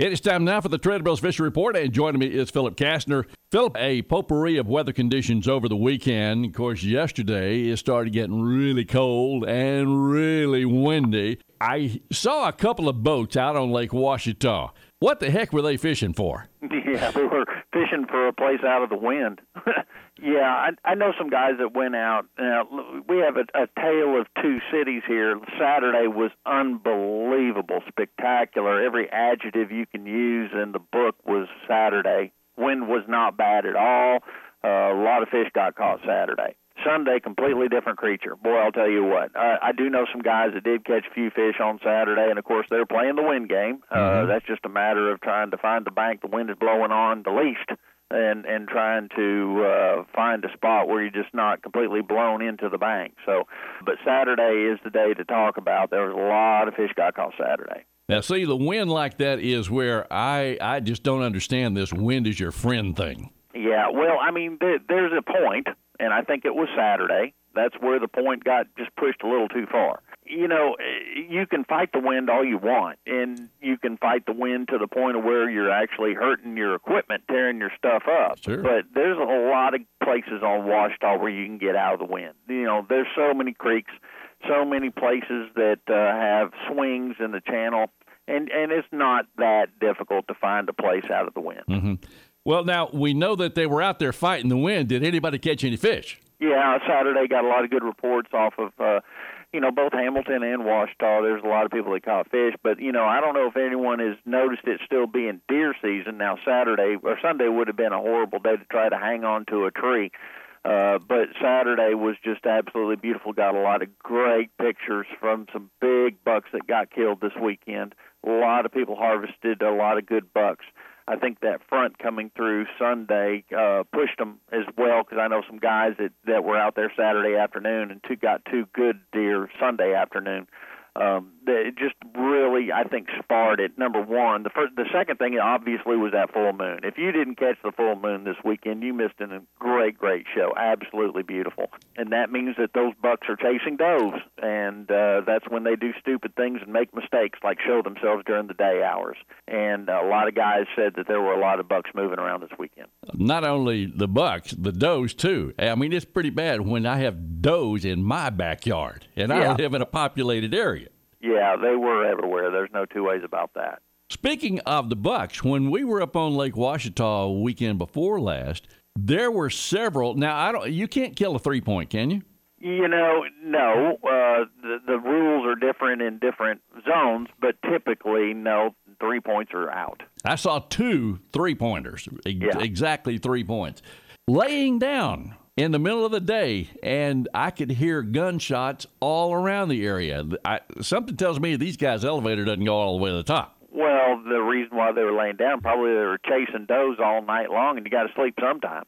It is time now for the Trader Bill's Fishing Report, and joining me is Philip Kastner. Philip, a potpourri of weather conditions over the weekend. Of course, yesterday it started getting really cold and really windy. I saw a couple of boats out on Lake Ouachita. What the heck were they fishing for? Yeah, they were fishing for a place out of the wind. Yeah, I know some guys that went out. We have a tale of two cities here. Saturday was unbelievable, spectacular. Every adjective you can use in the book was Saturday. Wind was not bad at all. A lot of fish got caught Saturday. Sunday, completely different creature. Boy, I'll tell you what. I do know some guys that did catch a few fish on Saturday, and, of course, they're playing the wind game. That's just a matter of trying to find the bank the wind is blowing on the least and trying to find a spot where you're just not completely blown into the bank. So, but Saturday is the day to talk about. There was a lot of fish got caught Saturday. Now, see, the wind like that is where I just don't understand this wind is your friend thing. Yeah, well, I mean, there's a point, and I think it was Saturday. That's where the point got just pushed a little too far. You know, you can fight the wind all you want, and you can fight the wind to the point of where you're actually hurting your equipment, tearing your stuff up. Sure. But there's a lot of places on Ouachita where you can get out of the wind. You know, there's so many creeks, so many places that have swings in the channel, and it's not that difficult to find a place out of the wind. Mm-hmm. Well, now, we know that they were out there fighting the wind. Did anybody catch any fish? Yeah, Saturday got a lot of good reports off of, both Hamilton and Ouachita. There's a lot of people that caught fish, but, I don't know if anyone has noticed it still being deer season. Now, Saturday or Sunday would have been a horrible day to try to hang on to a tree, but Saturday was just absolutely beautiful. Got a lot of great pictures from some big bucks that got killed this weekend. A lot of people harvested a lot of good bucks. I think that front coming through Sunday pushed them as well, because I know some guys that were out there Saturday afternoon and got two good deer Sunday afternoon. It just really, I think, sparred it. Number one, the second thing obviously was that full moon. If you didn't catch the full moon this weekend, you missed a great show. Absolutely beautiful, and that means that those bucks are chasing does, and that's when they do stupid things and make mistakes, like show themselves during the day hours. And a lot of guys said that there were a lot of bucks moving around this weekend. Not only the bucks, the does too. I mean, it's pretty bad when I have does in my backyard, and I live in a populated area. Yeah, they were everywhere. There's no two ways about that. Speaking of the bucks, when we were up on Lake Ouachita weekend before last, there were several. Now, you can't kill a 3-point, can you? No. The rules are different in different zones, but typically, no, 3 points are out. I saw 2 3-pointers, exactly 3 points, laying down in the middle of the day, and I could hear gunshots all around the area. Something tells me these guys' elevator doesn't go all the way to the top. Well, the reason why they were laying down, probably they were chasing does all night long, and you got to sleep sometime.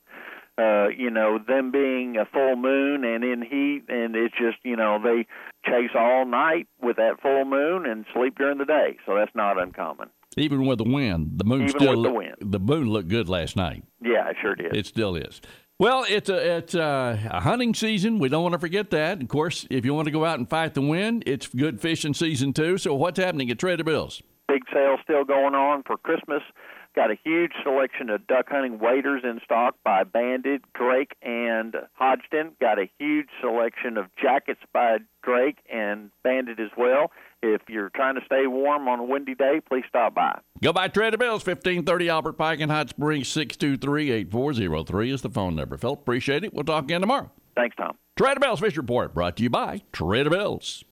Them being a full moon and in heat, and it's just, they chase all night with that full moon and sleep during the day, so that's not uncommon. Even with the wind, the moon the moon looked good last night. Yeah, it sure did. It still is. Well, it's a hunting season. We don't want to forget that. Of course, if you want to go out and fight the wind, it's good fishing season too. So what's happening at Trader Bill's? Big sale still going on for Christmas. Got a huge selection of duck hunting waders in stock by Banded, Drake, and Hodgdon. Got a huge selection of jackets by Drake and Banded as well. If you're trying to stay warm on a windy day, please stop by. Go by Trader Bill's, 1530 Albert Pike in Hot Springs. 623-8403 is the phone number. Phil, appreciate it. We'll talk again tomorrow. Thanks, Tom. Trader Bill's Fish Report brought to you by Trader Bill's.